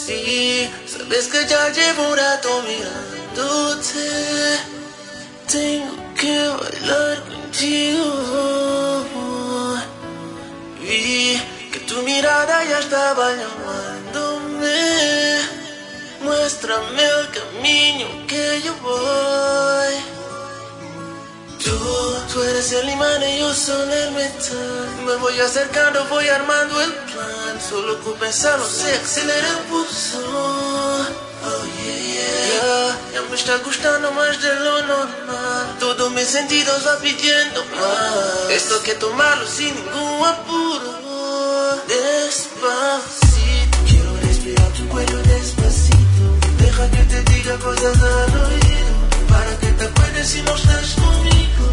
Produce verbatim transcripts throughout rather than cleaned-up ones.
Sí, sabes que ya llevo un rato mirándote. Tengo que bailar contigo. Vi que tu mirada ya estaba llamándome. Muéstrame el camino que yo voy. Tú, tú eres el imán y yo soy el metal. Me voy acercando, voy armando el plan. Solo con pensarlo se acelera el pulso. Oh yeah, yeah. Ya me está gustando más de lo normal. Todos mis sentidos va pidiendo más. Esto hay que tomarlo sin ningún apuro. Despacito, quiero respirar tu cuello despacito. Deja que te diga cosas al oído, para que te acuerdes si no estás conmigo.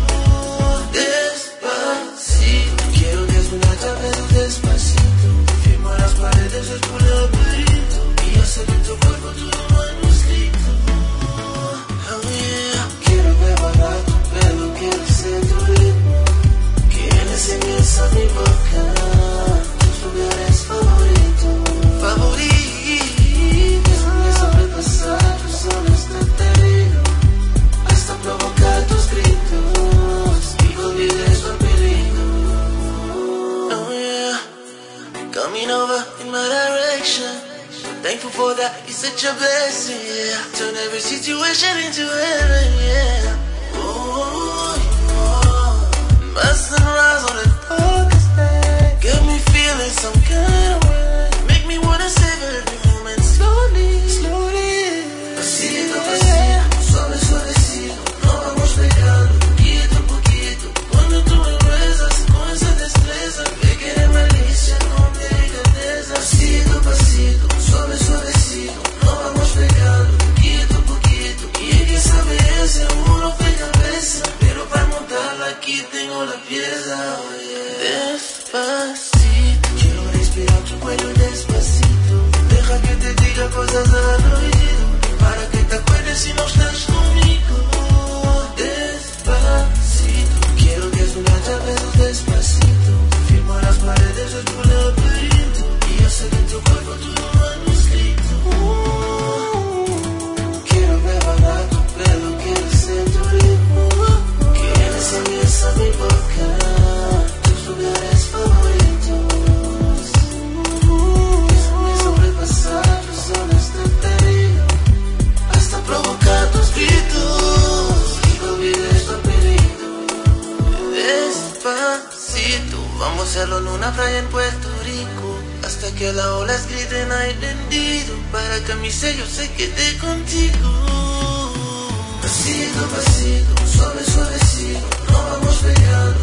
Despacito, quiero desnudarte a besos despacito. Firma las paredes de tu laberinto y hacer de tu cuerpo todo manuscrito. Oh yeah. Quiero preparar tu pelo, quiero ser tu ritmo. Quieres inmensa mi boca, tus lugares favoritos. Favoritos. Déjame sobrepasar tus zonas de peligro, hasta provocar tus gritos y olvides el peligro. Oh yeah. Coming over in my direction. Thankful for that, it's such a blessing, yeah. Turn every situation into heaven, yeah. Oh, yeah. My sunrise on the darkest day got me feeling some kind of way. Make me wanna savor every moment slowly, slowly. Pasito, pasito, suave, suavecito. Nos vamos pegando, poquito, poquito. Cuando tú me besas con esa destreza, ve que eres malicia, no me delicadeza. Pasito, pasito, suave, suavecito. Nos vamos pegando, poquito, poquito. Y hay que saber ese uno de cabeza, pero para montarla aquí tengo la pieza. Oh, yeah. Despacito, quiero respirar tu cuello despacito. Deja que te diga cosas al oído, para que te acuerdes si no estás conmigo. Despacito, quiero desnudarte a besos despacito. Firma las paredes de tu laberinto y hacer de tu cuerpo todo manuscrito. Quiero preparar tu pelo, quiero ser tu ritmo. Quieres inmensa mi boca, tus lugares favoritos. Déjame sobrepasar tus zonas de peligro, hasta provocar tus gritos y no olvides tu apellido. Despacito, vamos a hacerlo en una playa en Puerto Rico, hasta que las olas griten ay bendito, para que mi sello se quede contigo. Pasito, pasito, suave, suavecito. Nos vamos pegando,